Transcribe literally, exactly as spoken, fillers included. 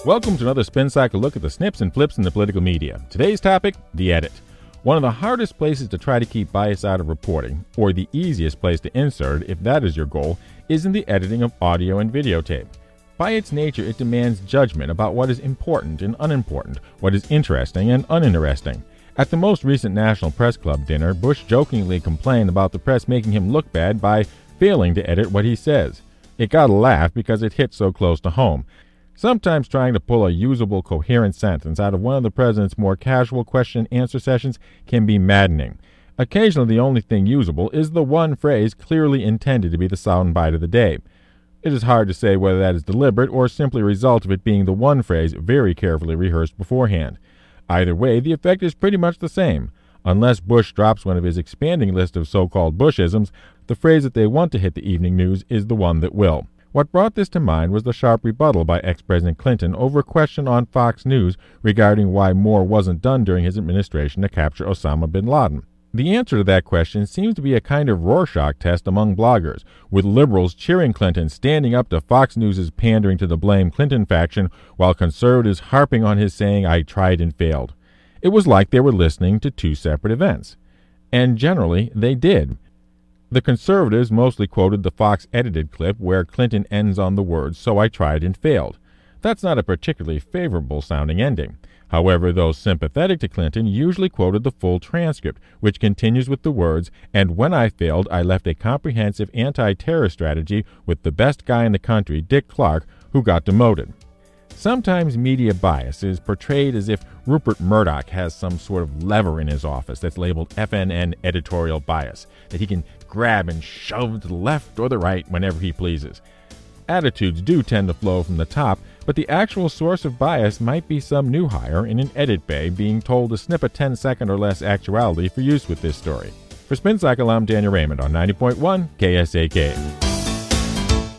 Welcome to another Spin Cycle look at the snips and flips in the political media. Today's topic, the edit. One of the hardest places to try to keep bias out of reporting, or the easiest place to insert if that is your goal, is in the editing of audio and videotape. By its nature, it demands judgment about what is important and unimportant, what is interesting and uninteresting. At the most recent National Press Club dinner, Bush jokingly complained about the press making him look bad by failing to edit what he says. It got a laugh because it hit so close to home. Sometimes trying to pull a usable, coherent sentence out of one of the president's more casual question-answer sessions can be maddening. Occasionally, the only thing usable is the one phrase clearly intended to be the soundbite of the day. It is hard to say whether that is deliberate or simply a result of it being the one phrase very carefully rehearsed beforehand. Either way, the effect is pretty much the same. Unless Bush drops one of his expanding list of so-called Bushisms, the phrase that they want to hit the evening news is the one that will. What brought this to mind was the sharp rebuttal by ex-President Clinton over a question on Fox News regarding why more wasn't done during his administration to capture Osama bin Laden. The answer to that question seems to be a kind of Rorschach test among bloggers, with liberals cheering Clinton, standing up to Fox News' pandering to the blame Clinton faction, while conservatives harping on his saying, "I tried and failed." It was like they were listening to two separate events. And generally, they did. The conservatives mostly quoted the Fox edited clip where Clinton ends on the words, "So I tried and failed." That's not a particularly favorable sounding ending. However, those sympathetic to Clinton usually quoted the full transcript, which continues with the words, "And when I failed, I left a comprehensive anti-terror strategy with the best guy in the country, Dick Clark, who got demoted." Sometimes media bias is portrayed as if Rupert Murdoch has some sort of lever in his office that's labeled F N N editorial bias, that he can grab and shove to the left or the right whenever he pleases. Attitudes do tend to flow from the top, but the actual source of bias might be some new hire in an edit bay being told to snip a ten second or less actuality for use with this story. For Spin Cycle, I'm Daniel Raymond on ninety point one K S A K.